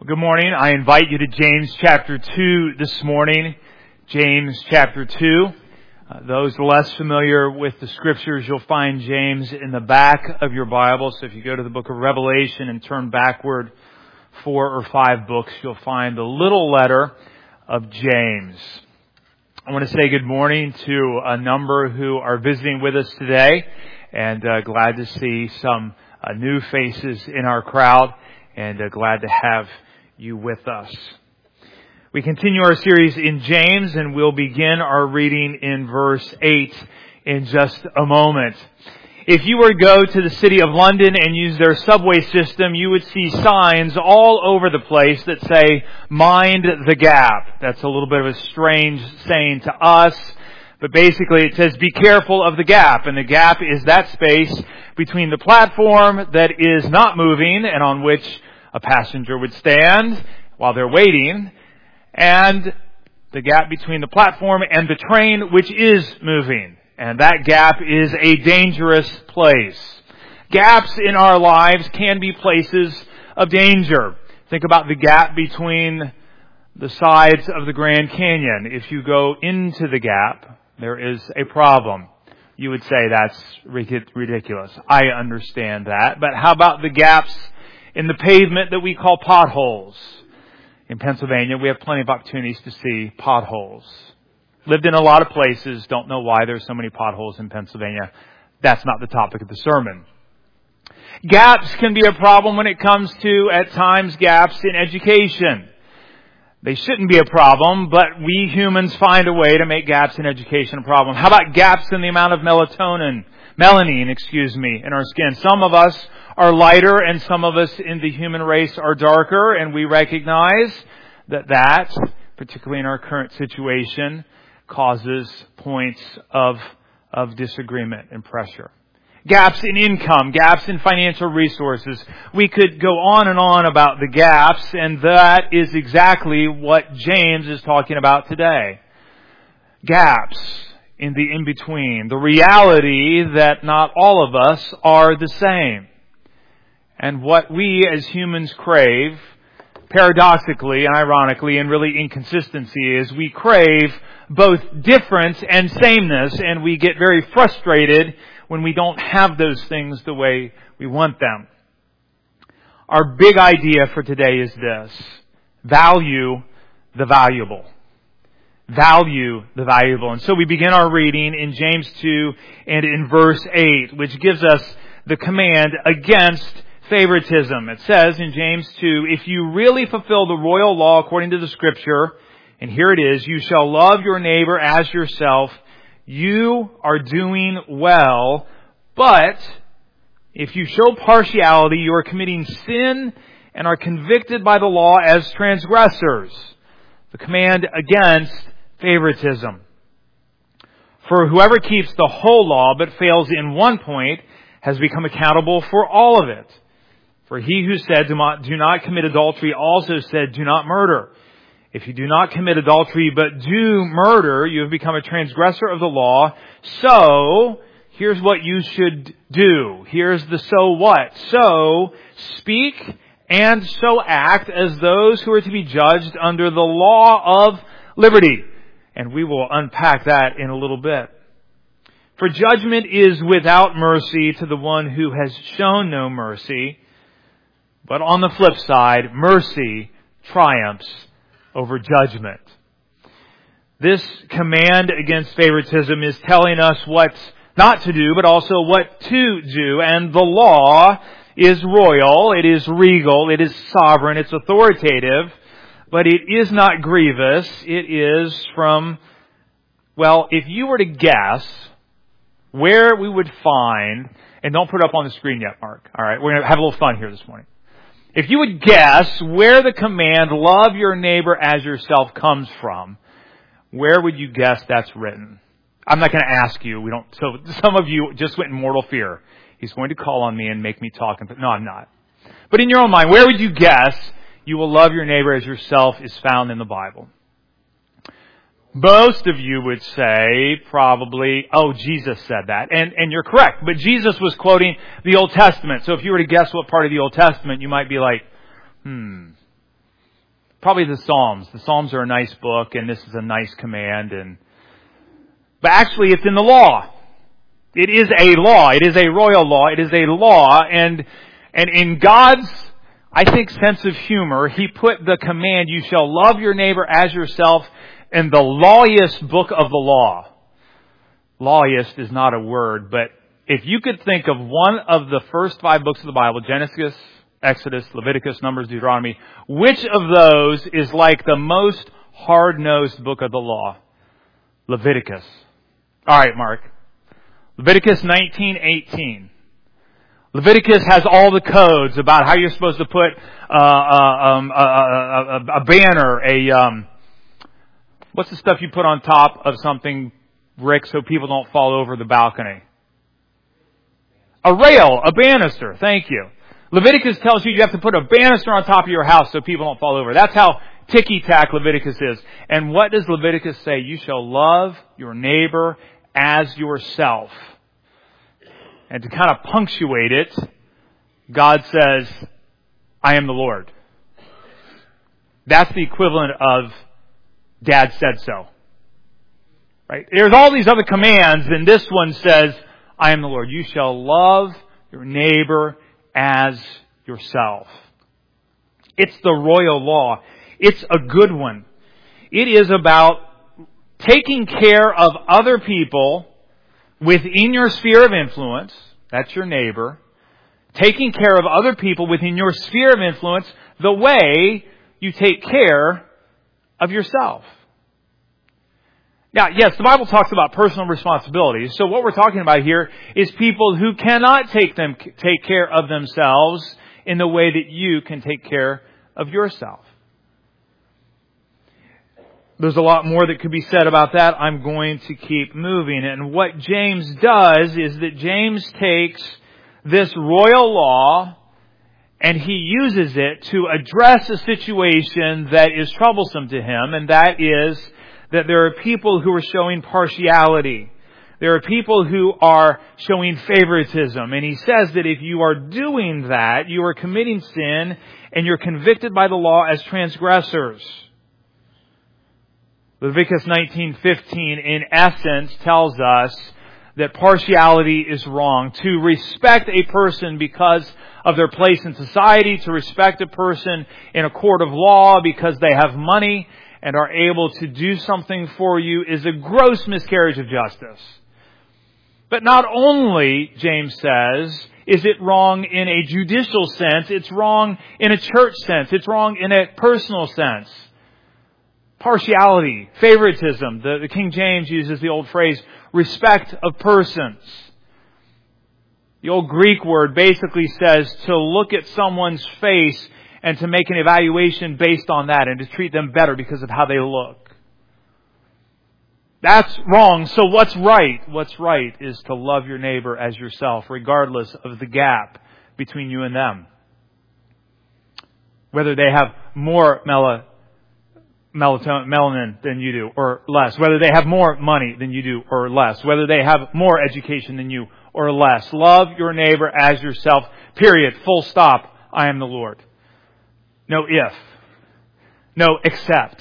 Good morning. I invite you to James chapter 2 this morning. James chapter 2. Those less familiar with the scriptures, you'll find James in the back of your Bible. So if you go to the book of Revelation and turn backward 4 or 5 books, you'll find the little letter of James. I want to say good morning to a number who are visiting with us today, and glad to see some new faces in our crowd, and glad to have you with us. We continue our series in James, and we'll begin our reading in verse 8 in just a moment. If you were to go to the city of London and use their subway system, you would see signs all over the place that say, "Mind the gap." That's a little bit of a strange saying to us, but basically it says, be careful of the gap. And the gap is that space between the platform that is not moving and on which a passenger would stand while they're waiting, and the gap between the platform and the train which is moving. And that gap is a dangerous place. Gaps in our lives can be places of danger. Think about the gap between the sides of the Grand Canyon. If you go into the gap, there is a problem. You would say that's ridiculous. I understand that. But how about the gaps in the pavement that we call potholes? In Pennsylvania, we have plenty of opportunities to see potholes. Lived in a lot of places, don't know why there's so many potholes in Pennsylvania. That's not the topic of the sermon. Gaps can be a problem when it comes to, at times, gaps in education. They shouldn't be a problem, but we humans find a way to make gaps in education a problem. How about gaps in the amount of melanin, in our skin? Some of us are lighter and some of us in the human race are darker, and we recognize that, particularly in our current situation, causes points of disagreement and pressure. Gaps in income, gaps in financial resources. We could go on and on about the gaps, and that is exactly what James is talking about today. Gaps in the in-between. The reality that not all of us are the same. And what we as humans crave, paradoxically and ironically and really inconsistency, is we crave both difference and sameness, and we get very frustrated when we don't have those things the way we want them. Our big idea for today is this: value the valuable. Value the valuable. And so we begin our reading in James 2 and in verse 8, which gives us the command against favoritism. It says in James 2, if you really fulfill the royal law according to the Scripture, and here it is, you shall love your neighbor as yourself, you are doing well. But if you show partiality, you are committing sin and are convicted by the law as transgressors. The command against favoritism. For whoever keeps the whole law but fails in one point has become accountable for all of it. For he who said, do not commit adultery, also said, do not murder. If you do not commit adultery but do murder, you have become a transgressor of the law. So, here's what you should do. Here's the so what. So, speak and so act as those who are to be judged under the law of liberty. And we will unpack that in a little bit. For judgment is without mercy to the one who has shown no mercy. But on the flip side, mercy triumphs over judgment. This command against favoritism is telling us what not to do, but also what to do. And the law is royal, it is regal, it is sovereign, it's authoritative, but it is not grievous. It is from, if you were to guess where we would find, and don't put it up on the screen yet, Mark. All right, we're going to have a little fun here this morning. If you would guess where the command, love your neighbor as yourself, comes from, where would you guess that's written? I'm not going to ask you. So some of you just went in mortal fear. He's going to call on me and make me talk. No, I'm not. But in your own mind, where would you guess you will love your neighbor as yourself is found in the Bible? Most of you would say probably, Jesus said that. And you're correct. But Jesus was quoting the Old Testament. So if you were to guess what part of the Old Testament, you might be like, Probably the Psalms. The Psalms are a nice book, and this is a nice command. But actually, it's in the law. It is a law. It is a royal law. It is a law. And in God's, I think, sense of humor, He put the command, you shall love your neighbor as yourself, in the lawiest book of the law. Lawiest is not a word, but if you could think of one of the first 5 books of the Bible, Genesis, Exodus, Leviticus, Numbers, Deuteronomy, which of those is like the most hard-nosed book of the law? Leviticus. All right, Mark. Leviticus 19:18. Leviticus has all the codes about how you're supposed to put a banner, what's the stuff you put on top of something, Rick, so people don't fall over the balcony? A rail, a banister. Thank you. Leviticus tells you have to put a banister on top of your house so people don't fall over. That's how ticky-tack Leviticus is. And what does Leviticus say? You shall love your neighbor as yourself. And to kind of punctuate it, God says, I am the Lord. That's the equivalent of Dad said so. Right? There's all these other commands, and this one says, I am the Lord. You shall love your neighbor as yourself. It's the royal law. It's a good one. It is about taking care of other people within your sphere of influence. That's your neighbor. Taking care of other people within your sphere of influence the way you take care of yourself. Now, yes, the Bible talks about personal responsibilities. So what we're talking about here is people who cannot take care of themselves in the way that you can take care of yourself. There's a lot more that could be said about that. I'm going to keep moving. And what James does is that James takes this royal law and he uses it to address a situation that is troublesome to him, and that is that there are people who are showing partiality. There are people who are showing favoritism. And he says that if you are doing that, you are committing sin and you're convicted by the law as transgressors. Leviticus 19:15 in essence tells us that partiality is wrong. To respect a person because of their place in society, to respect a person in a court of law because they have money and are able to do something for you is a gross miscarriage of justice. But not only, James says, is it wrong in a judicial sense, it's wrong in a church sense, it's wrong in a personal sense. Partiality, favoritism, the King James uses the old phrase, respect of persons. The old Greek word basically says to look at someone's face and to make an evaluation based on that and to treat them better because of how they look. That's wrong. So what's right? What's right is to love your neighbor as yourself, regardless of the gap between you and them. Whether they have more melanin than you do or less. Whether they have more money than you do or less. Whether they have more education than you or less. Love your neighbor as yourself. Period. Full stop. I am the Lord. No if. No except.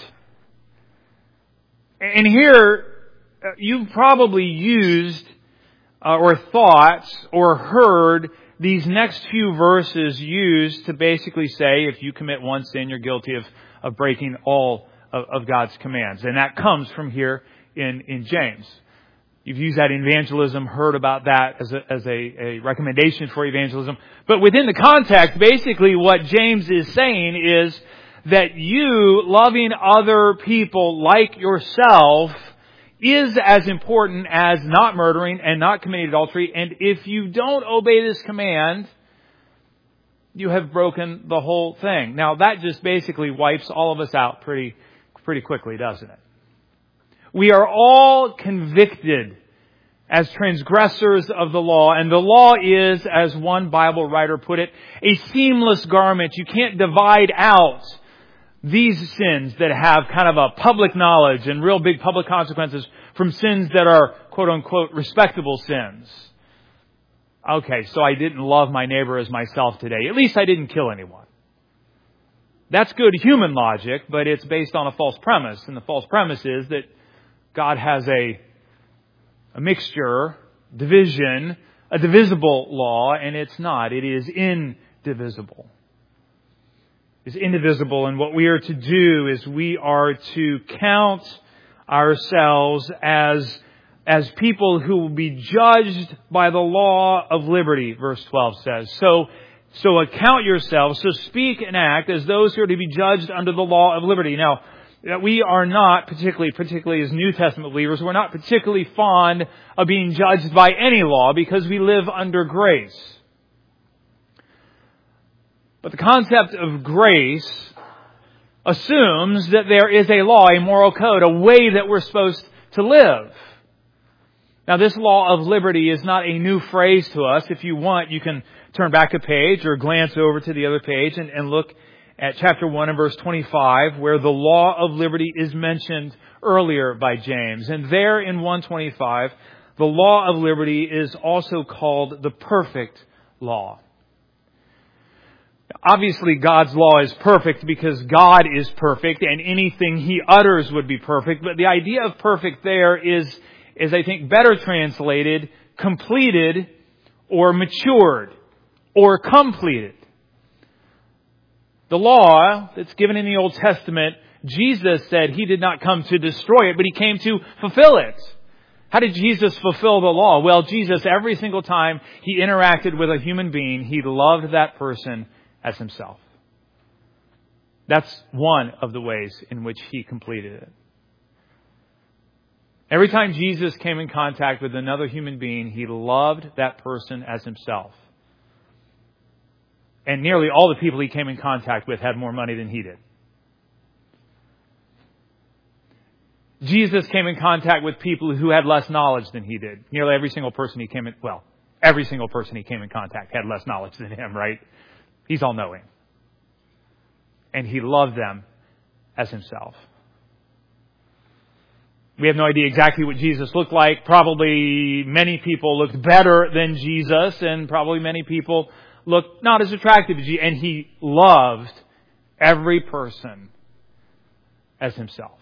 And here, you've probably used or thought or heard these next few verses used to basically say if you commit one sin, you're guilty of breaking all of God's commands. And that comes from here in James. You've used that in evangelism, heard about that as a recommendation for evangelism. But within the context, basically what James is saying is that you loving other people like yourself is as important as not murdering and not committing adultery. And if you don't obey this command, you have broken the whole thing. Now that just basically wipes all of us out pretty quickly, doesn't it? We are all convicted as transgressors of the law. And the law is, as one Bible writer put it, a seamless garment. You can't divide out these sins that have kind of a public knowledge and real big public consequences from sins that are, quote unquote, respectable sins. Okay, so I didn't love my neighbor as myself today. At least I didn't kill anyone. That's good human logic, but it's based on a false premise. And the false premise is that God has a mixture, division, a divisible law, and it's not. It is indivisible. It's indivisible, and what we are to do is we are to count ourselves as people who will be judged by the law of liberty, verse 12 says. So account yourselves, so speak and act as those who are to be judged under the law of liberty. Now, we are not particularly as New Testament believers, we're not particularly fond of being judged by any law because we live under grace. But the concept of grace assumes that there is a law, a moral code, a way that we're supposed to live. Now, this law of liberty is not a new phrase to us. If you want, you can turn back a page or glance over to the other page and look at chapter 1 and verse 25, where the law of liberty is mentioned earlier by James. And there in 125, the law of liberty is also called the perfect law. Obviously, God's law is perfect because God is perfect and anything He utters would be perfect. But the idea of perfect there is I think better translated, completed or matured or completed. The law that's given in the Old Testament, Jesus said He did not come to destroy it, but He came to fulfill it. How did Jesus fulfill the law? Well, Jesus, every single time He interacted with a human being, He loved that person as Himself. That's one of the ways in which He completed it. Every time Jesus came in contact with another human being, He loved that person as Himself. And nearly all the people He came in contact with had more money than He did. Jesus came in contact with people who had less knowledge than He did. Nearly every single person He came in contact had less knowledge than Him, right? He's all-knowing. And He loved them as Himself. We have no idea exactly what Jesus looked like. Probably many people looked better than Jesus, and probably many people looked not as attractive as Jesus. And He loved every person as Himself.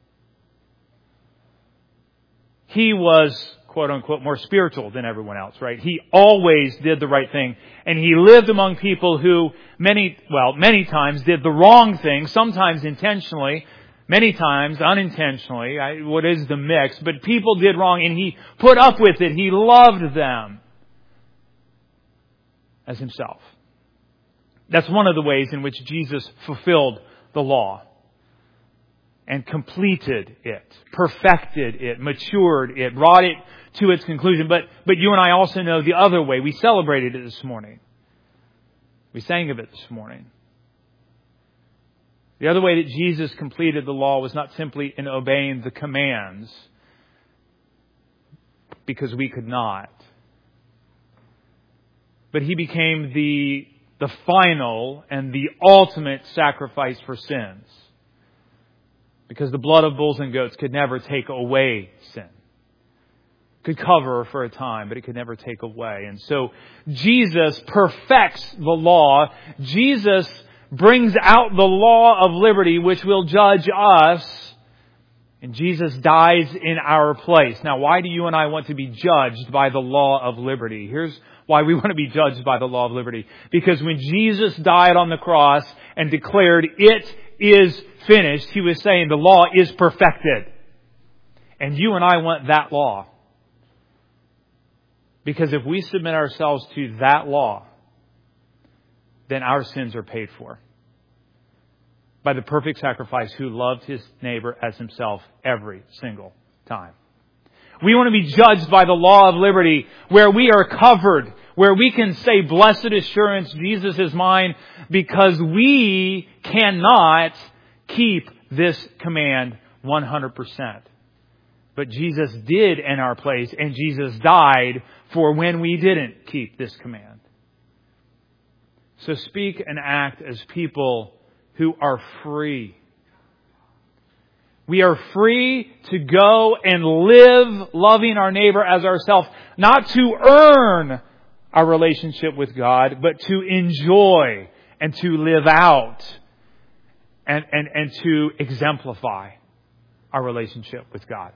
He was, quote unquote, more spiritual than everyone else, right? He always did the right thing. And He lived among people who many times did the wrong thing, sometimes intentionally, many times unintentionally. What is the mix? But people did wrong and He put up with it. He loved them as Himself. That's one of the ways in which Jesus fulfilled the law and completed it, perfected it, matured it, brought it to its conclusion. But you and I also know the other way. We celebrated it this morning. We sang of it this morning. The other way that Jesus completed the law was not simply in obeying the commands, because we could not. But He became the final and the ultimate sacrifice for sins. Because the blood of bulls and goats could never take away sin. It could cover for a time, but it could never take away. And so Jesus perfects the law. Jesus brings out the law of liberty, which will judge us. And Jesus dies in our place. Now, why do you and I want to be judged by the law of liberty? Here's why we want to be judged by the law of liberty. Because when Jesus died on the cross and declared, "It is finished," He was saying the law is perfected. And you and I want that law. Because if we submit ourselves to that law, then our sins are paid for by the perfect sacrifice who loved His neighbor as Himself every single time. We want to be judged by the law of liberty, where we are covered, where we can say, "Blessed assurance, Jesus is mine," because we cannot keep this command 100%. But Jesus did in our place, and Jesus died for when we didn't keep this command. So speak and act as people who are free. We are free to go and live loving our neighbor as ourselves, not to earn our relationship with God, but to enjoy and to live out and to exemplify our relationship with God.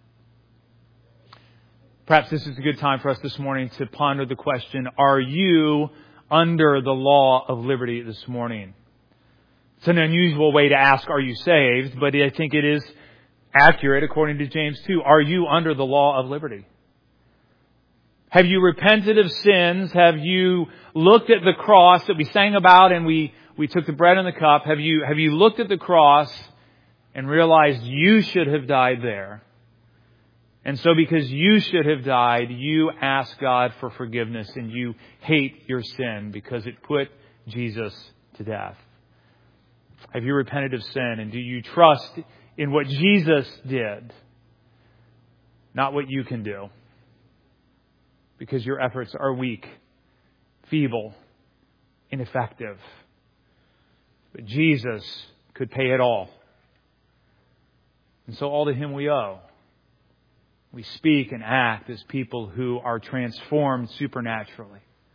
Perhaps this is a good time for us this morning to ponder the question, are you under the law of liberty this morning? It's an unusual way to ask, are you saved? But I think it is accurate according to James 2. Are you under the law of liberty? Have you repented of sins? Have you looked at the cross that we sang about and we took the bread and the cup? Have you looked at the cross and realized you should have died there? And so because you should have died, you ask God for forgiveness and you hate your sin because it put Jesus to death. Have you repented of sin and do you trust in what Jesus did, not what you can do? Because your efforts are weak, feeble, ineffective. But Jesus could pay it all. And so all to Him we owe. We speak and act as people who are transformed supernaturally.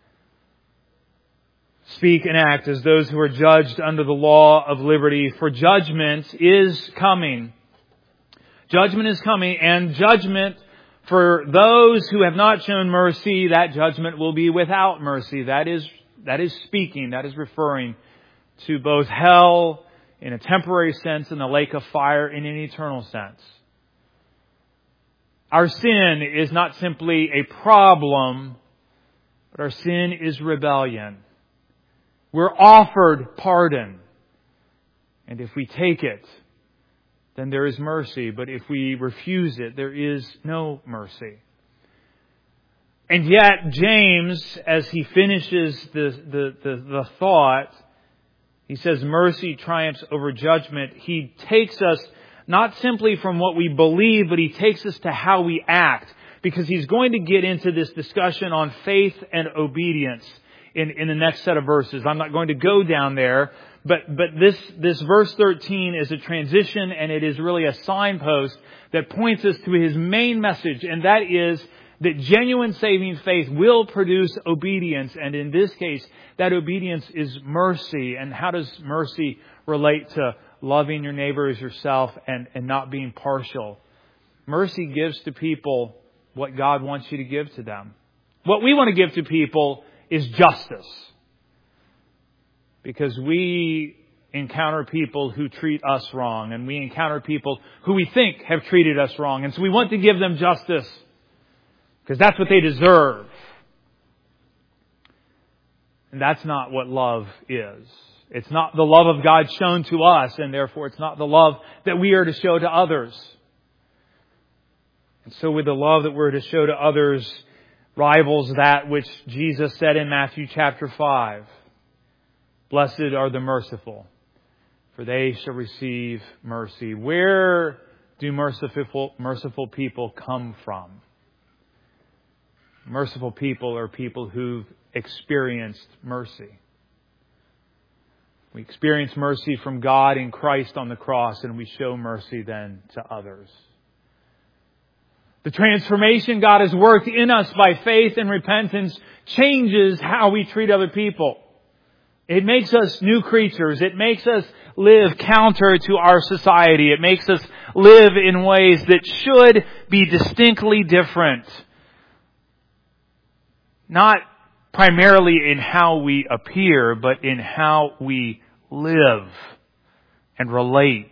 Speak and act as those who are judged under the law of liberty, for judgment is coming. Judgment is coming, and judgment for those who have not shown mercy, that judgment will be without mercy. That is speaking, that is referring to both hell in a temporary sense and the lake of fire in an eternal sense. Our sin is not simply a problem, but our sin is rebellion. We're offered pardon. And if we take it, then there is mercy. But if we refuse it, there is no mercy. And yet, James, as he finishes the thought, he says mercy triumphs over judgment. He takes us not simply from what we believe, but he takes us to how we act. Because he's going to get into this discussion on faith and obedience in the next set of verses. I'm not going to go down there, but this verse 13 is a transition, and it is really a signpost that points us to his main message, and that is that genuine saving faith will produce obedience, and in this case, that obedience is mercy. And how does mercy relate to loving your neighbor as yourself and not being partial? Mercy gives to people what God wants you to give to them. What we want to give to people is justice. Because we encounter people who treat us wrong, and we encounter people who we think have treated us wrong. And so we want to give them justice because that's what they deserve. And that's not what love is. It's not the love of God shown to us, and therefore it's not the love that we are to show to others. And so with the love that we're to show to others rivals that which Jesus said in Matthew chapter 5. Blessed are the merciful, for they shall receive mercy. Where do merciful people come from? Merciful people are people who've experienced mercy. We experience mercy from God in Christ on the cross, and we show mercy then to others. The transformation God has worked in us by faith and repentance changes how we treat other people. It makes us new creatures. It makes us live counter to our society. It makes us live in ways that should be distinctly different. Not primarily in how we appear, but in how we live and relate.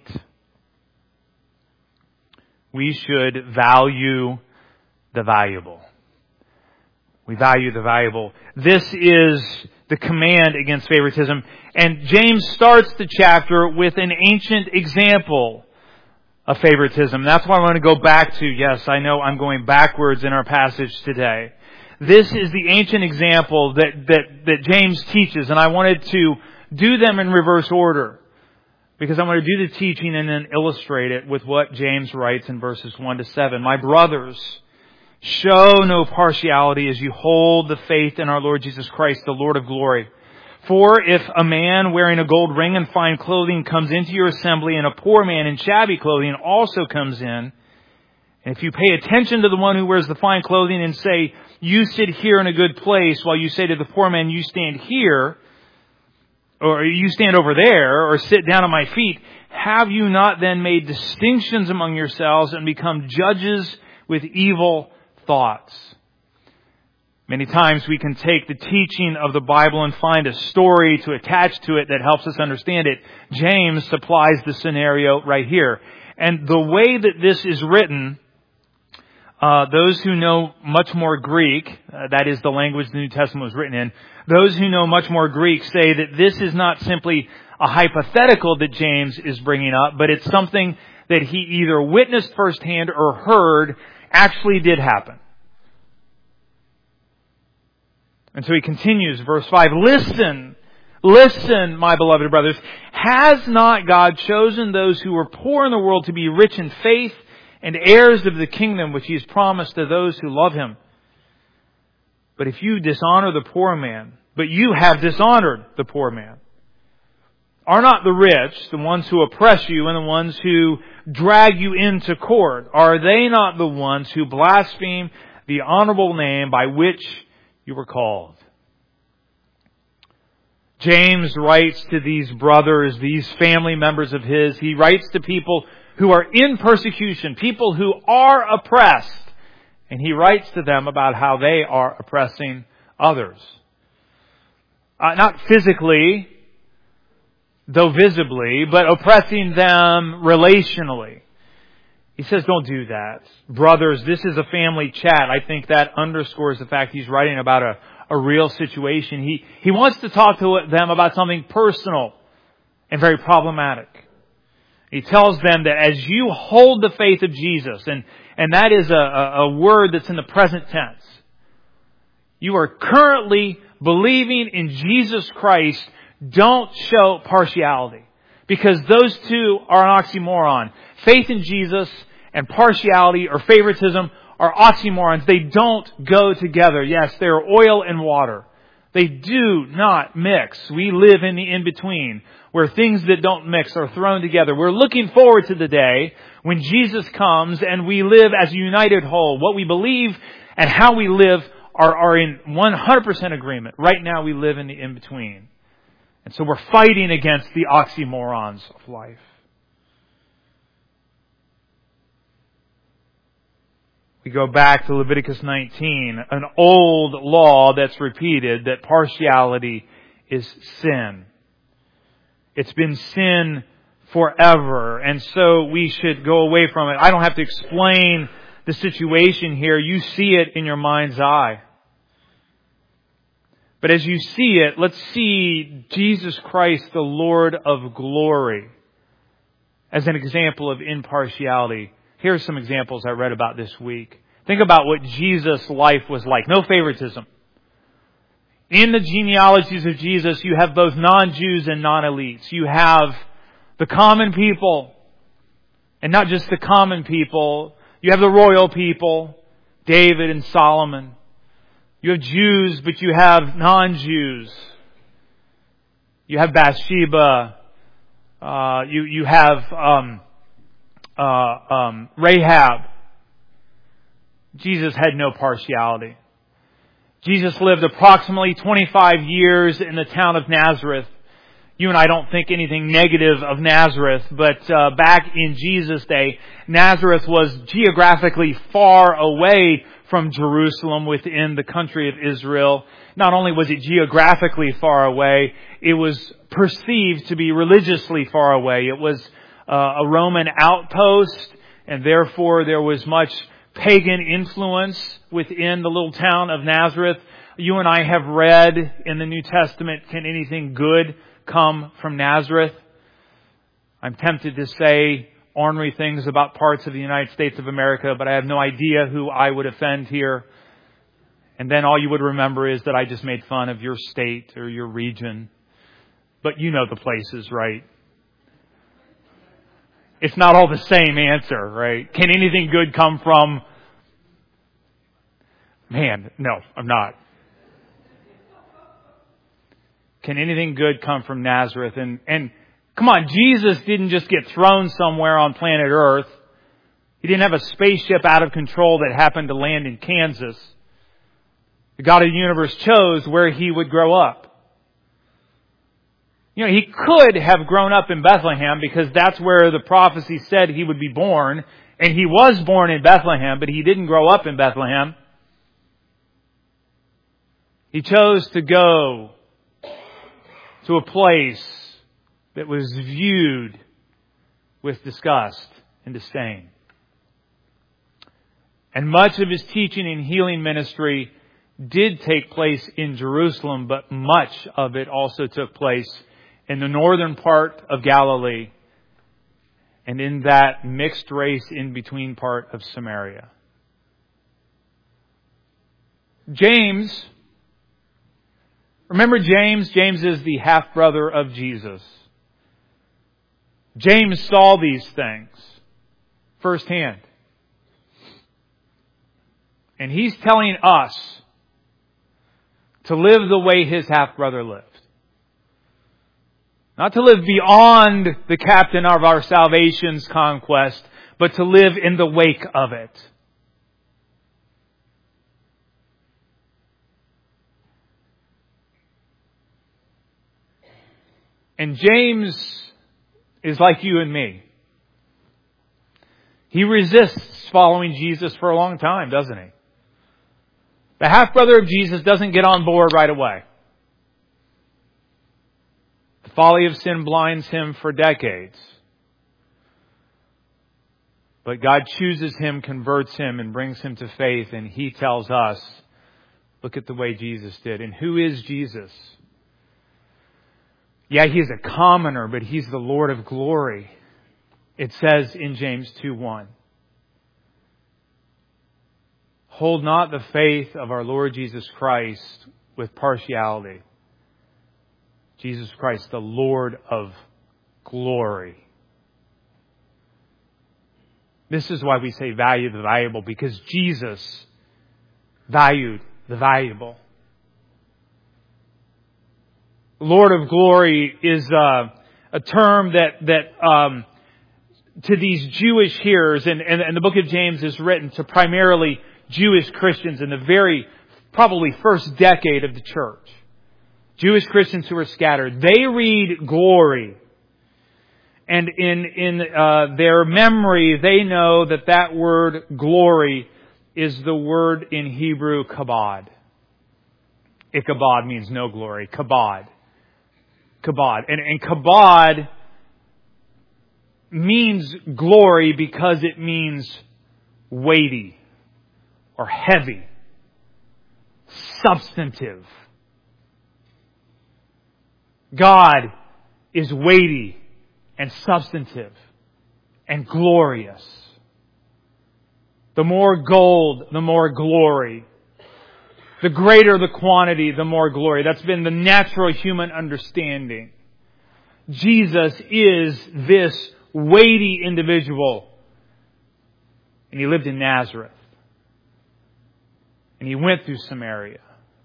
We should value the valuable. We value the valuable. This is the command against favoritism. And James starts the chapter with an ancient example of favoritism. That's what I want to go back to. Yes, I know I'm going backwards in our passage today. This is the ancient example that James teaches, and I wanted to do them in reverse order, because I'm going to do the teaching and then illustrate it with what James writes in verses 1 to 7. My brothers, show no partiality as you hold the faith in our Lord Jesus Christ, the Lord of glory. For if a man wearing a gold ring and fine clothing comes into your assembly, and a poor man in shabby clothing also comes in, and if you pay attention to the one who wears the fine clothing and say, you sit here in a good place, while you say to the poor man, you stand here, or you stand over there, or sit down at my feet, have you not then made distinctions among yourselves and become judges with evil thoughts? Many times we can take the teaching of the Bible and find a story to attach to it that helps us understand it. James supplies the scenario right here. And the way that this is written, those who know much more Greek, that is the language the New Testament was written in, those who know much more Greek say that this is not simply a hypothetical that James is bringing up, but it's something that he either witnessed firsthand or heard actually did happen. And so he continues, verse 5, Listen, my beloved brothers, has not God chosen those who were poor in the world to be rich in faith and heirs of the kingdom which He has promised to those who love Him? But if you dishonor the poor man, but you have dishonored the poor man, are not the rich, the ones who oppress you and the ones who drag you into court, are they not the ones who blaspheme the honorable name by which you were called? James writes to these brothers, these family members of his. He writes to people who are in persecution, people who are oppressed. And he writes to them about how they are oppressing others. Not physically, though visibly, but oppressing them relationally. He says, don't do that. Brothers, this is a family chat. I think that underscores the fact he's writing about a real situation. He wants to talk to them about something personal and very problematic. He tells them that as you hold the faith of Jesus, and that is a word that's in the present tense, you are currently believing in Jesus Christ, don't show partiality. Because those two are an oxymoron. Faith in Jesus and partiality or favoritism are oxymorons. They don't go together. Yes, they are oil and water. They do not mix. We live in the in-between, where things that don't mix are thrown together. We're looking forward to the day when Jesus comes and we live as a united whole. What we believe and how we live are in 100% agreement. Right now we live in the in-between. And so we're fighting against the oxymorons of life. We go back to Leviticus 19, an old law that's repeated, that partiality is sin. It's been sin forever, and so we should go away from it. I don't have to explain the situation here. You see it in your mind's eye. But as you see it, let's see Jesus Christ, the Lord of glory, as an example of impartiality. Here are some examples I read about this week. Think about what Jesus' life was like. No favoritism. In the genealogies of Jesus, you have both non-Jews and non-elites. You have the common people, and not just the common people. You have the royal people, David and Solomon. You have Jews, but you have non-Jews. You have Bathsheba. You have Rahab. Jesus had no partiality. Jesus lived approximately 25 years in the town of Nazareth. You and I don't think anything negative of Nazareth, but back in Jesus' day, Nazareth was geographically far away from Jerusalem within the country of Israel. Not only was it geographically far away, it was perceived to be religiously far away. It was a Roman outpost, and therefore there was much pagan influence within the little town of Nazareth. You and I have read in the New Testament, can anything good come from Nazareth? I'm tempted to say ornery things about parts of the United States of America, but I have no idea who I would offend here. And then all you would remember is that I just made fun of your state or your region. But you know the places, right? It's not all the same answer, right? Can anything good come from... Man, no, I'm not. Can anything good come from Nazareth? And come on, Jesus didn't just get thrown somewhere on planet Earth. He didn't have a spaceship out of control that happened to land in Kansas. The God of the universe chose where He would grow up. You know, he could have grown up in Bethlehem because that's where the prophecy said he would be born. And he was born in Bethlehem, but he didn't grow up in Bethlehem. He chose to go to a place that was viewed with disgust and disdain. And much of his teaching and healing ministry did take place in Jerusalem, but much of it also took place in the northern part of Galilee and in that mixed race in between part of Samaria. James, remember James? James is the half-brother of Jesus. James saw these things firsthand. And he's telling us to live the way his half-brother lived. Not to live beyond the captain of our salvation's conquest, but to live in the wake of it. And James is like you and me. He resists following Jesus for a long time, doesn't he? The half-brother of Jesus doesn't get on board right away. The folly of sin blinds him for decades. But God chooses him, converts him, and brings him to faith. And he tells us, look at the way Jesus did. And who is Jesus? Yeah, he is a commoner, but he's the Lord of glory. It says in James 2:1. Hold not the faith of our Lord Jesus Christ with partiality. Jesus Christ, the Lord of glory. This is why we say value the valuable, because Jesus valued the valuable. Lord of glory is a term that to these Jewish hearers, and the book of James is written to primarily Jewish Christians in the very probably first decade of the church. Jewish Christians who are scattered. They read glory. And in their memory, they know that word glory is the word in Hebrew kabod. Ichabod means no glory. Kabod. Kabod. And kabod means glory because it means weighty or heavy, substantive. God is weighty and substantive and glorious. The more gold, the more glory. The greater the quantity, the more glory. That's been the natural human understanding. Jesus is this weighty individual. And he lived in Nazareth. And he went through Samaria.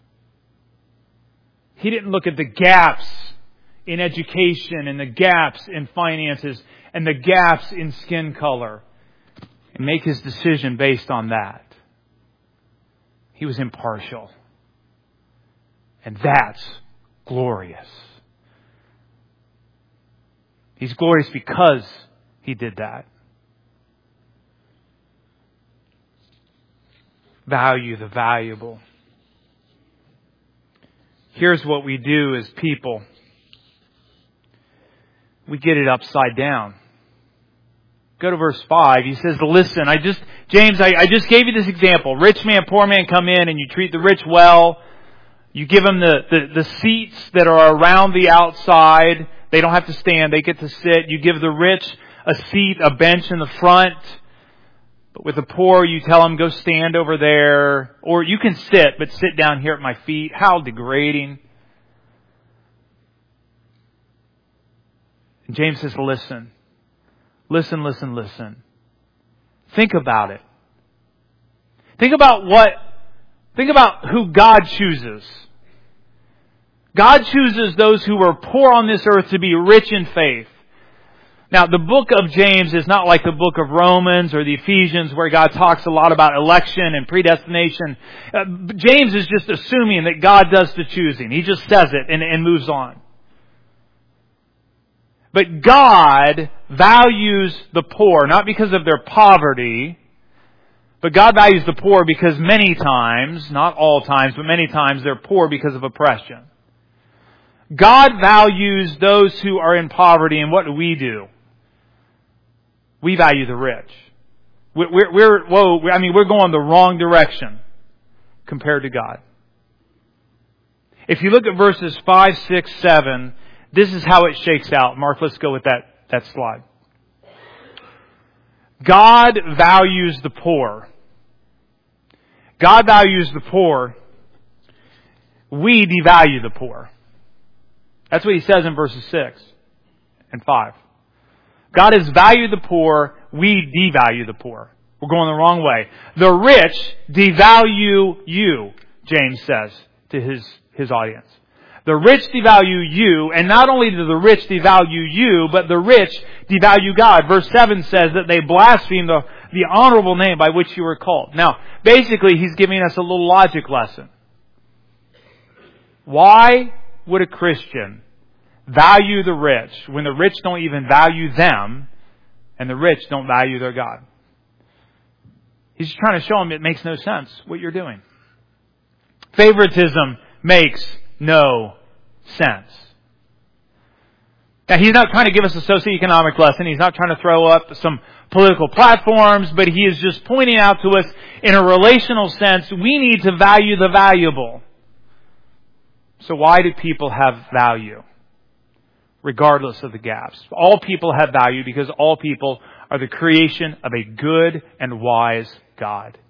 He didn't look at the gaps in education and the gaps in finances and the gaps in skin color and make his decision based on that. He was impartial. And that's glorious. He's glorious because he did that. Value the valuable. Here's what we do as people. We get it upside down. Go to verse 5. He says, listen, James, I just gave you this example. Rich man, poor man come in and you treat the rich well. You give them the seats that are around the outside. They don't have to stand. They get to sit. You give the rich a seat, a bench in the front. But with the poor, you tell them, go stand over there. Or you can sit, but sit down here at my feet. How degrading. And James says, listen. Listen, listen, listen. Think about it. Think about who God chooses. God chooses those who are poor on this earth to be rich in faith. Now, the book of James is not like the book of Romans or the Ephesians where God talks a lot about election and predestination. James is just assuming that God does the choosing. He just says it and moves on. But God values the poor, not because of their poverty, but God values the poor because many times, not all times, but many times they're poor because of oppression. God values those who are in poverty, and what do? We value the rich. We're going the wrong direction compared to God. If you look at verses 5, 6, 7, this is how it shakes out. Mark, let's go with that slide. God values the poor. God values the poor. We devalue the poor. That's what he says in verses 6 and 5. God has valued the poor. We devalue the poor. We're going the wrong way. The rich devalue you, James says to his audience. The rich devalue you, and not only do the rich devalue you, but the rich devalue God. Verse 7 says that they blaspheme the honorable name by which you were called. Now, basically, he's giving us a little logic lesson. Why would a Christian value the rich when the rich don't even value them and the rich don't value their God? He's just trying to show them it makes no sense what you're doing. Favoritism makes no sense. Now, he's not trying to give us a socioeconomic lesson. He's not trying to throw up some political platforms, but he is just pointing out to us in a relational sense, we need to value the valuable. So why do people have value? Regardless of the gaps. All people have value because all people are the creation of a good and wise God.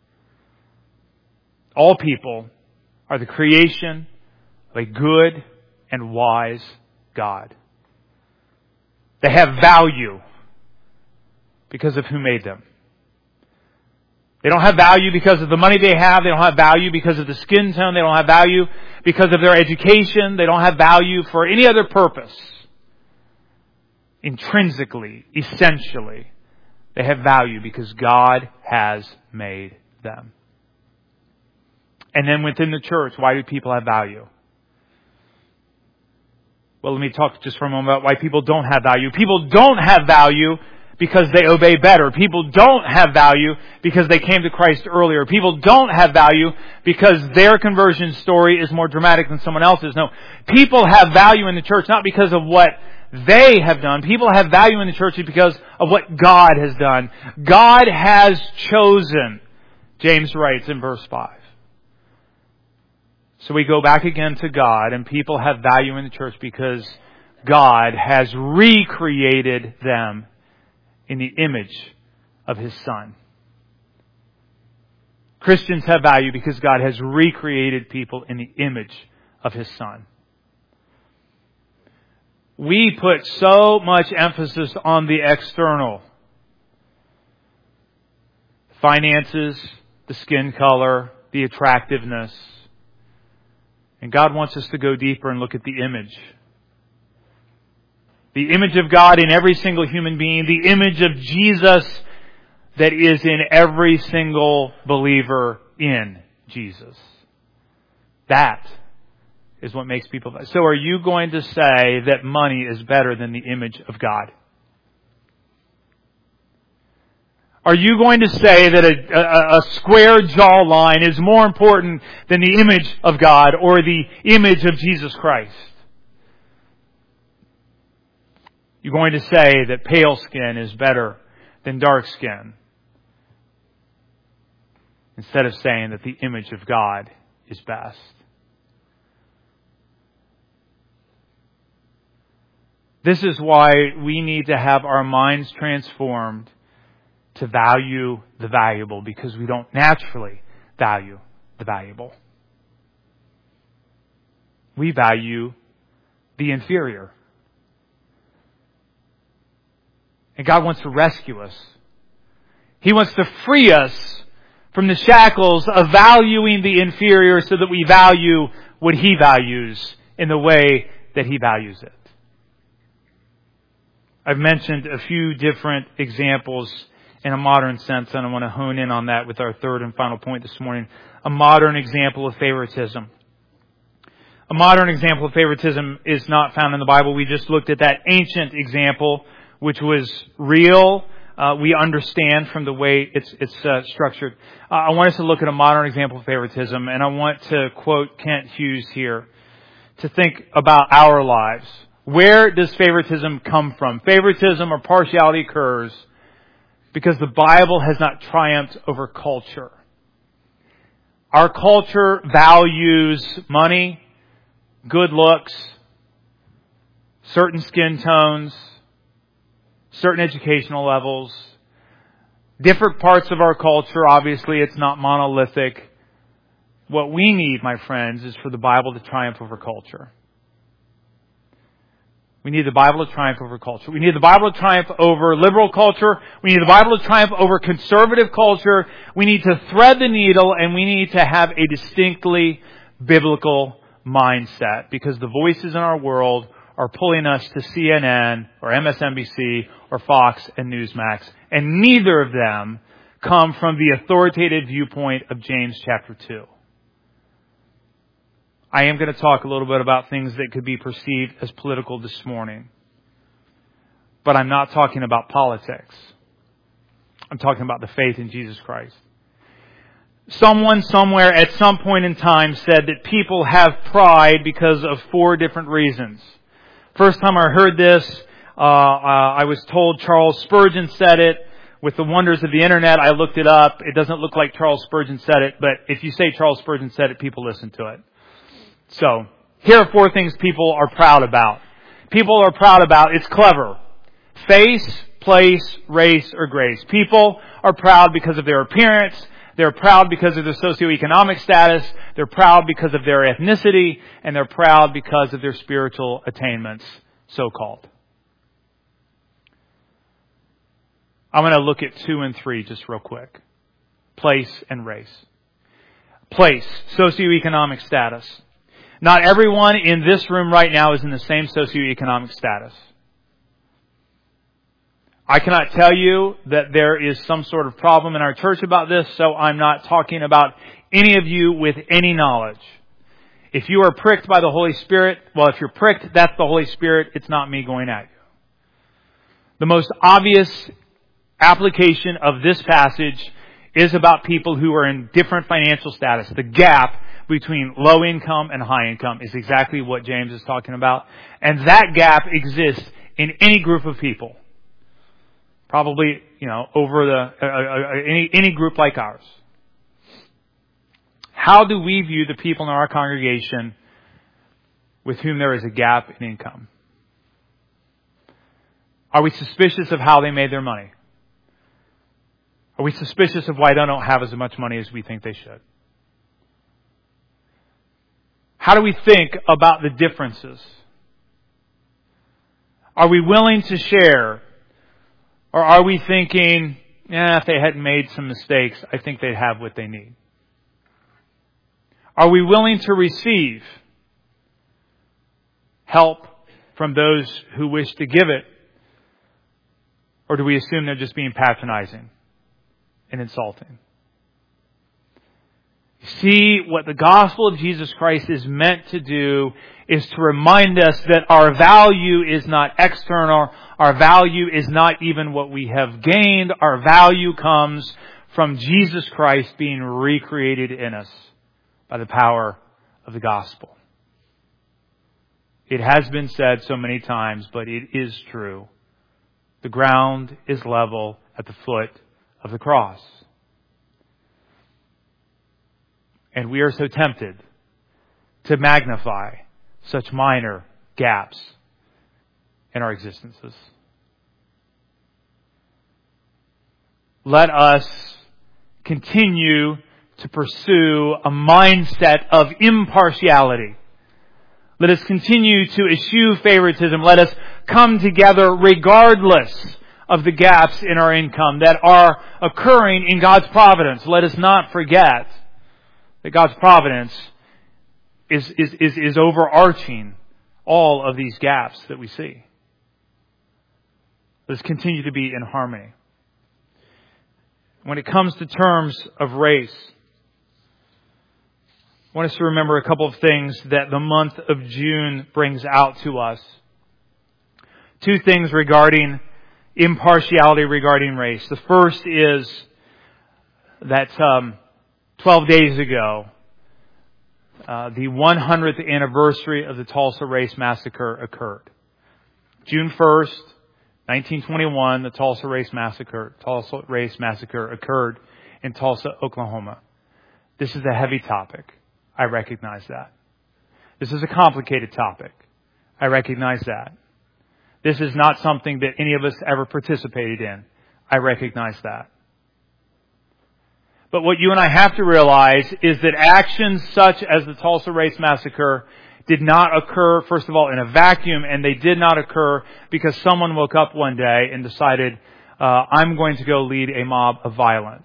All people are the creation of a good and wise God. They have value because of who made them. They don't have value because of the money they have. They don't have value because of the skin tone. They don't have value because of their education. They don't have value for any other purpose. Intrinsically, essentially, they have value because God has made them. And then within the church, why do people have value? Well, let me talk just for a moment about why people don't have value. People don't have value because they obey better. People don't have value because they came to Christ earlier. People don't have value because their conversion story is more dramatic than someone else's. No, people have value in the church not because of what they have done. People have value in the church because of what God has done. God has chosen, James writes in verse 5. So we go back again to God, and people have value in the church because God has recreated them in the image of His Son. Christians have value because God has recreated people in the image of His Son. We put so much emphasis on the external. Finances, the skin color, the attractiveness. And God wants us to go deeper and look at the image. The image of God in every single human being. The image of Jesus that is in every single believer in Jesus. That is what makes people. So are you going to say that money is better than the image of God? Are you going to say that a square jawline is more important than the image of God or the image of Jesus Christ? You're going to say that pale skin is better than dark skin, instead of saying that the image of God is best. This is why we need to have our minds transformed to value the valuable, because we don't naturally value the valuable. We value the inferior. And God wants to rescue us. He wants to free us from the shackles of valuing the inferior so that we value what He values in the way that He values it. I've mentioned a few different examples in a modern sense, and I want to hone in on that with our third and final point this morning. A modern example of favoritism. A modern example of favoritism is not found in the Bible. We just looked at that ancient example, which was real. We understand from the way it's structured. I want us to look at a modern example of favoritism, and I want to quote Kent Hughes here to think about our lives. Where does favoritism come from? Favoritism or partiality occurs because the Bible has not triumphed over culture. Our culture values money, good looks, certain skin tones, certain educational levels. Different parts of our culture, obviously, it's not monolithic. What we need, my friends, is for the Bible to triumph over culture. We need the Bible to triumph over culture. We need the Bible to triumph over liberal culture. We need the Bible to triumph over conservative culture. We need to thread the needle, and we need to have a distinctly biblical mindset, because the voices in our world are pulling us to CNN or MSNBC or Fox and Newsmax, and neither of them come from the authoritative viewpoint of James chapter 2. I am going to talk a little bit about things that could be perceived as political this morning. But I'm not talking about politics. I'm talking about the faith in Jesus Christ. Someone somewhere at some point in time said that people have pride because of 4 different reasons. First time I heard this, I was told Charles Spurgeon said it. With the wonders of the internet, I looked it up. It doesn't look like Charles Spurgeon said it, but if you say Charles Spurgeon said it, people listen to it. So, here are 4 things people are proud about. People are proud about, it's clever. Face, place, race, or grace. People are proud because of their appearance. They're proud because of their socioeconomic status. They're proud because of their ethnicity. And they're proud because of their spiritual attainments, so-called. I'm going to look at 2 and 3 just real quick. Place and race. Place, socioeconomic status. Not everyone in this room right now is in the same socioeconomic status. I cannot tell you that there is some sort of problem in our church about this, so I'm not talking about any of you with any knowledge. If you are pricked by the Holy Spirit, well, if you're pricked, that's the Holy Spirit. It's not me going at you. The most obvious application of this passage is about people who are in different financial status. The gap between low income and high income is exactly what James is talking about. And that gap exists in any group of people. Probably, over any group like ours. How do we view the people in our congregation with whom there is a gap in income? Are we suspicious of how they made their money? Are we suspicious of why they don't have as much money as we think they should? How do we think about the differences? Are we willing to share? Or are we thinking, if they hadn't made some mistakes, I think they'd have what they need? Are we willing to receive help from those who wish to give it? Or do we assume they're just being patronizing and insulting? See, what the gospel of Jesus Christ is meant to do is to remind us that our value is not external. Our value is not even what we have gained. Our value comes from Jesus Christ being recreated in us by the power of the gospel. It has been said so many times, but it is true. The ground is level at the foot of the cross. And we are so tempted to magnify such minor gaps in our existences. Let us continue to pursue a mindset of impartiality. Let us continue to eschew favoritism. Let us come together regardless of the gaps in our income that are occurring in God's providence. Let us not forget that God's providence is overarching all of these gaps that we see. Let us continue to be in harmony. When it comes to terms of race, I want us to remember a couple of things that the month of June brings out to us. Two things regarding impartiality regarding race. The first is that 12 days ago, the 100th anniversary of the Tulsa Race Massacre occurred. June 1st, 1921, the Tulsa Race Massacre occurred in Tulsa, Oklahoma. This is a heavy topic. I recognize that. This is a complicated topic. I recognize that. This is not something that any of us ever participated in. I recognize that. But what you and I have to realize is that actions such as the Tulsa Race Massacre did not occur, first of all, in a vacuum, and they did not occur because someone woke up one day and decided, I'm going to go lead a mob of violence.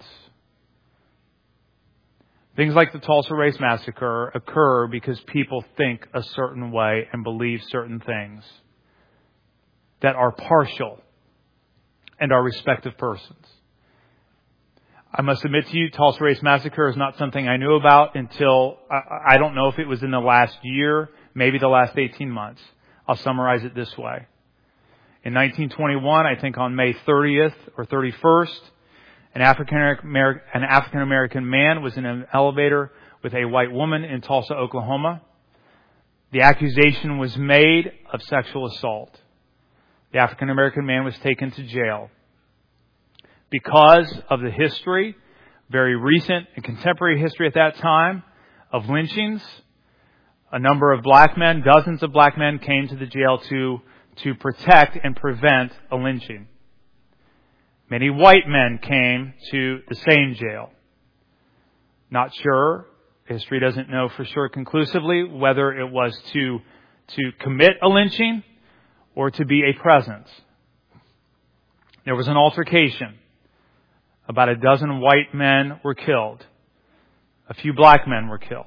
Things like the Tulsa Race Massacre occur because people think a certain way and believe certain things that are partial and are respective persons. I must admit to you, Tulsa Race Massacre is not something I knew about until, I don't know if it was in the last year, maybe the last 18 months. I'll summarize it this way. In 1921, I think on May 30th or 31st, an African-American man was in an elevator with a white woman in Tulsa, Oklahoma. The accusation was made of sexual assault. The African-American man was taken to jail. Because of the history, very recent and contemporary history at that time, of lynchings, a number of black men, dozens of black men came to the jail to protect and prevent a lynching. Many white men came to the same jail. Not sure, history doesn't know for sure conclusively whether it was to commit a lynching or to be a presence. There was an altercation. About a dozen white men were killed. A few black men were killed.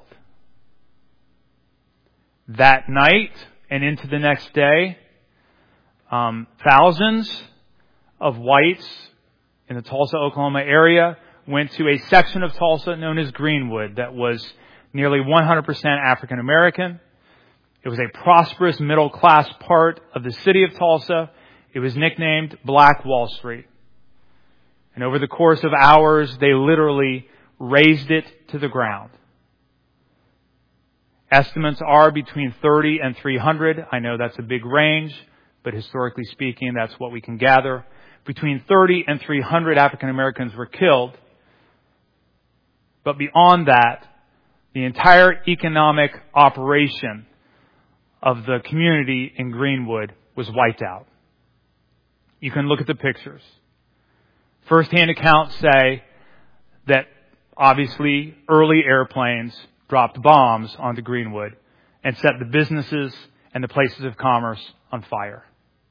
That night and into the next day, thousands of whites in the Tulsa, Oklahoma area went to a section of Tulsa known as Greenwood that was nearly 100% African American. It was a prosperous middle class part of the city of Tulsa. It was nicknamed Black Wall Street. And over the course of hours, they literally razed it to the ground. Estimates are between 30 and 300. I know that's a big range, but historically speaking, that's what we can gather. Between 30 and 300 African Americans were killed. But beyond that, the entire economic operation of the community in Greenwood was wiped out. You can look at the pictures. First-hand accounts say that obviously early airplanes dropped bombs onto Greenwood and set the businesses and the places of commerce on fire.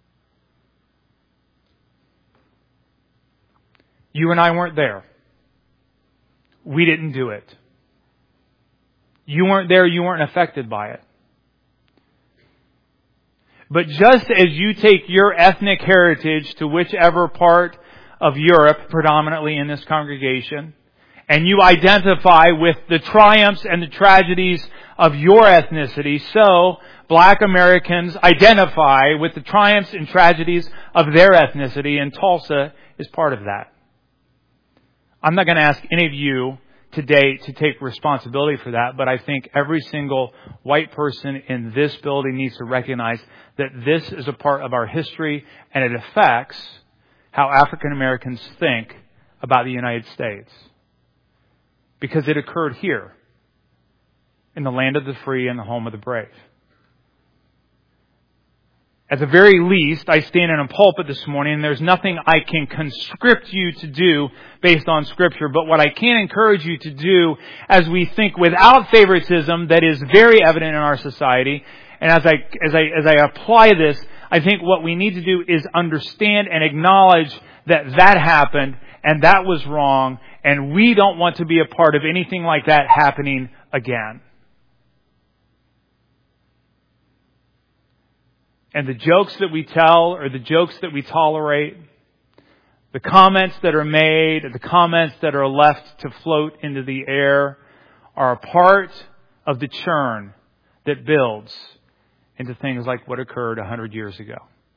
You and I weren't there. We didn't do it. You weren't there. You weren't affected by it. But just as you take your ethnic heritage to whichever part of Europe, predominantly in this congregation, and you identify with the triumphs and the tragedies of your ethnicity, so Black Americans identify with the triumphs and tragedies of their ethnicity, and Tulsa is part of that. I'm not going to ask any of you today to take responsibility for that, but I think every single white person in this building needs to recognize that this is a part of our history, and it affects how African Americans think about the United States. Because it occurred here, in the land of the free and the home of the brave. At the very least, I stand in a pulpit this morning, and there's nothing I can conscript you to do based on Scripture. But what I can encourage you to do, as we think without favoritism that is very evident in our society, and as I apply this, I think what we need to do is understand and acknowledge that happened and that was wrong, and we don't want to be a part of anything like that happening again. And the jokes that we tell or the jokes that we tolerate, the comments that are made, the comments that are left to float into the air are a part of the churn that builds into things like what occurred 100 years ago.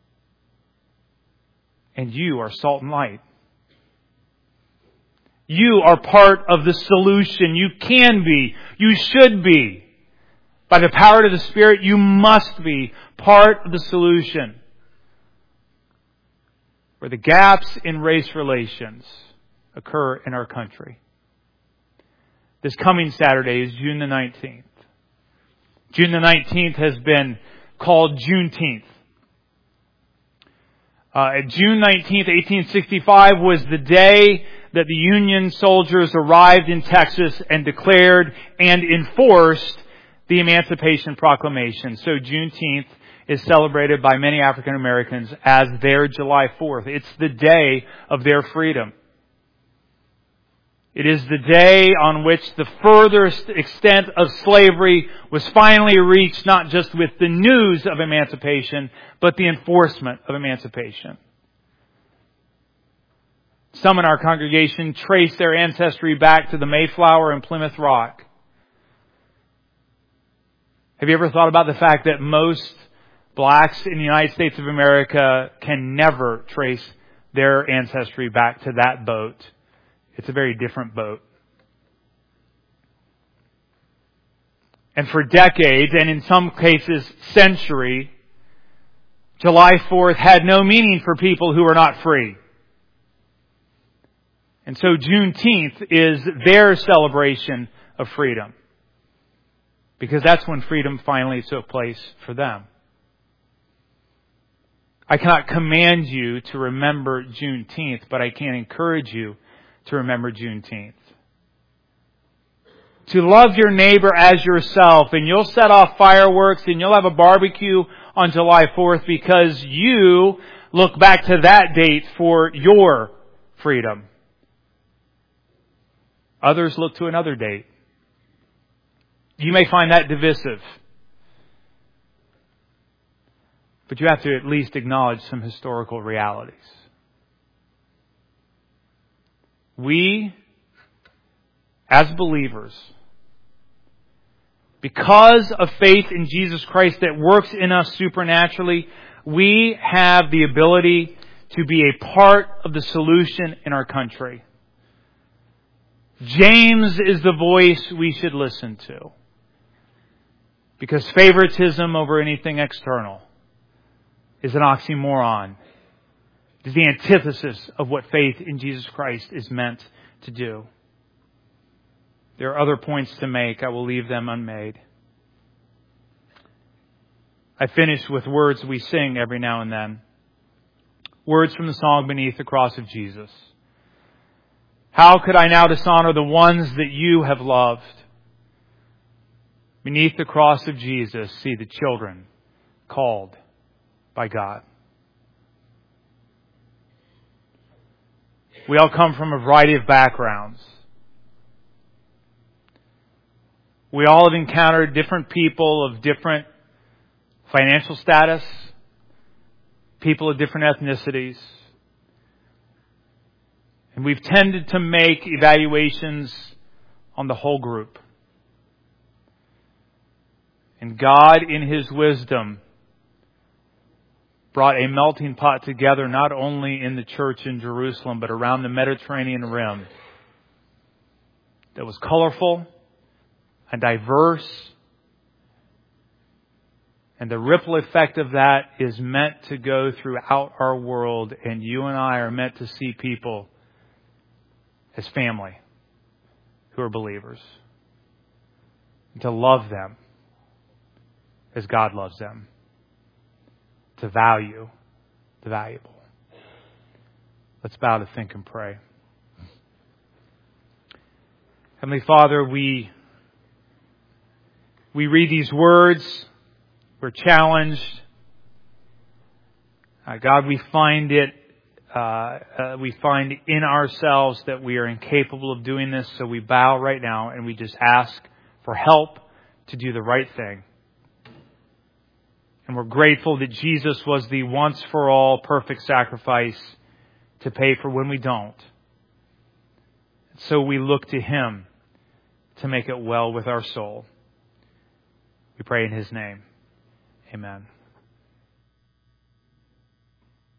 And you are salt and light. You are part of the solution. You can be. You should be. By the power of the Spirit, you must be part of the solution. Where the gaps in race relations occur in our country. This coming Saturday is June the 19th. June the 19th has been called Juneteenth. June 19th, 1865 was the day that the Union soldiers arrived in Texas and declared and enforced the Emancipation Proclamation. So Juneteenth is celebrated by many African Americans as their July 4th. It's the day of their freedom. It is the day on which the furthest extent of slavery was finally reached, not just with the news of emancipation, but the enforcement of emancipation. Some in our congregation trace their ancestry back to the Mayflower and Plymouth Rock. Have you ever thought about the fact that most blacks in the United States of America can never trace their ancestry back to that boat? It's a very different boat. And for decades, and in some cases century, July 4th had no meaning for people who were not free. And so Juneteenth is their celebration of freedom. Because that's when freedom finally took place for them. I cannot command you to remember Juneteenth, but I can encourage you to remember Juneteenth. To love your neighbor as yourself, and you'll set off fireworks and you'll have a barbecue on July 4th because you look back to that date for your freedom. Others look to another date. You may find that divisive. But you have to at least acknowledge some historical realities. We, as believers, because of faith in Jesus Christ that works in us supernaturally, we have the ability to be a part of the solution in our country. James is the voice we should listen to. Because favoritism over anything external is an oxymoron. It is the antithesis of what faith in Jesus Christ is meant to do. There are other points to make. I will leave them unmade. I finish with words we sing every now and then. Words from the song Beneath the Cross of Jesus. How could I now dishonor the ones that you have loved? Beneath the cross of Jesus, see the children called by God. We all come from a variety of backgrounds. We all have encountered different people of different financial status, people of different ethnicities. And we've tended to make evaluations on the whole group. And God, in His wisdom, brought a melting pot together not only in the church in Jerusalem, but around the Mediterranean rim that was colorful and diverse. And the ripple effect of that is meant to go throughout our world, and you and I are meant to see people as family who are believers, and to love them as God loves them, to value the valuable. Let's bow to think and pray. Heavenly Father, we read these words, we're challenged. God, we find in ourselves that we are incapable of doing this, so we bow right now and we just ask for help to do the right thing. And we're grateful that Jesus was the once-for-all perfect sacrifice to pay for when we don't. So we look to Him to make it well with our soul. We pray in His name. Amen.